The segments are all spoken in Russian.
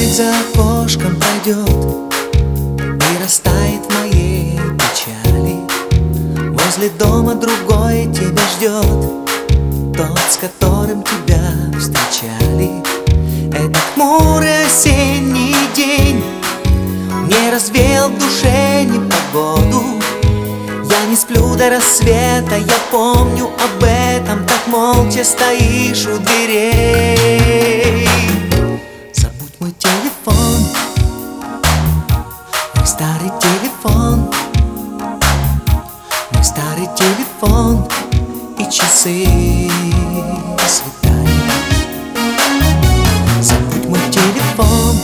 Снег за окошком пройдет и растает в моей печали. Возле дома другой тебя ждет, тот, с которым тебя встречали. Это хмурый осенний день не развеял в душе непогоду. Я не сплю до рассвета, я помню об этом. Так молча стоишь у дверей. Забудь мой телефон, мой старый телефон, мой старый телефон и часы свидания. Забудь мой телефон,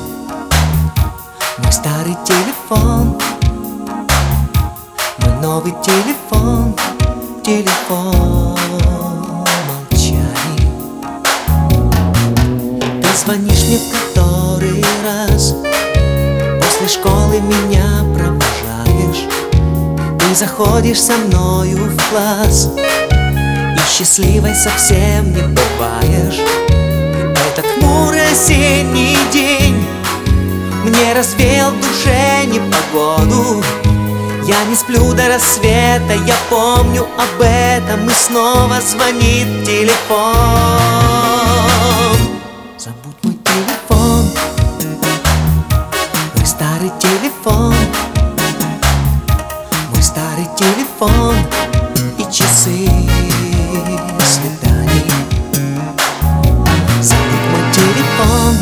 мой старый телефон, мой новый телефон, телефон молчаний. Ты звонишь мне в который раз, после школы меня провожаешь. Ты заходишь со мною в класс, и счастливой совсем не бываешь. Этот хмурый осенний день мне развеял в душе непогоду. Я не сплю до рассвета, я помню об этом. И снова звонит телефон. Забудь мой телефон, мой старый телефон, мой старый телефон и часы свиданий. Забудь мой телефон,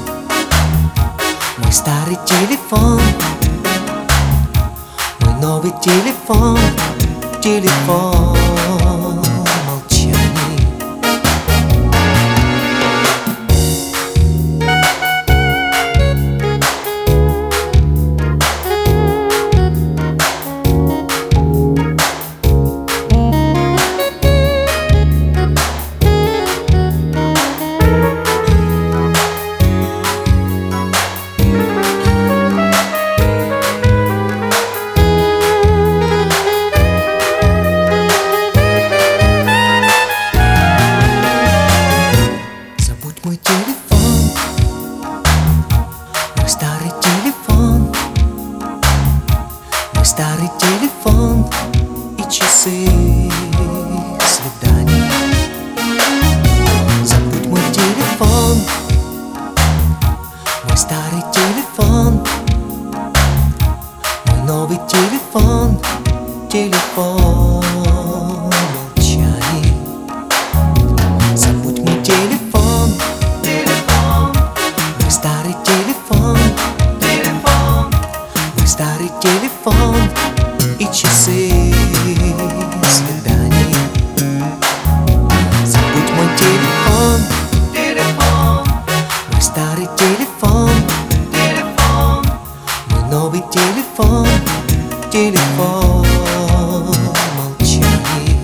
мой старый телефон, мой новый телефон, телефон молчаний. Мой телефон, мой старый телефон, мой старый телефон и часы свиданий. Забудь мой телефон, мой старый телефон, мой новый телефон, телефон молчаний. Забудь мой телефон, мой старый телефон, мой старый телефон и часы свиданий. Забудь мой телефон, мой старый телефон, мой новый телефон, телефон молчаний.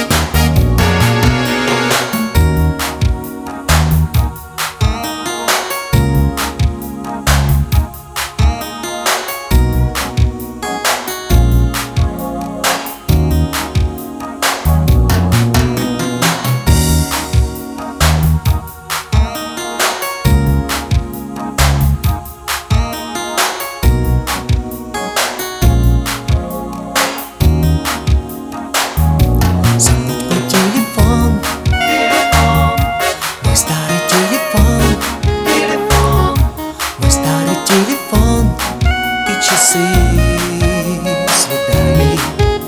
Телефон и часы свиданий.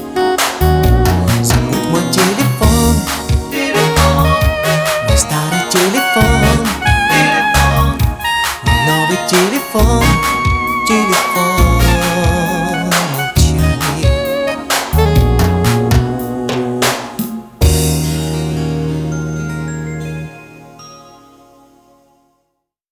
Забудь мой телефон, мой старый телефон, мой новый телефон, телефон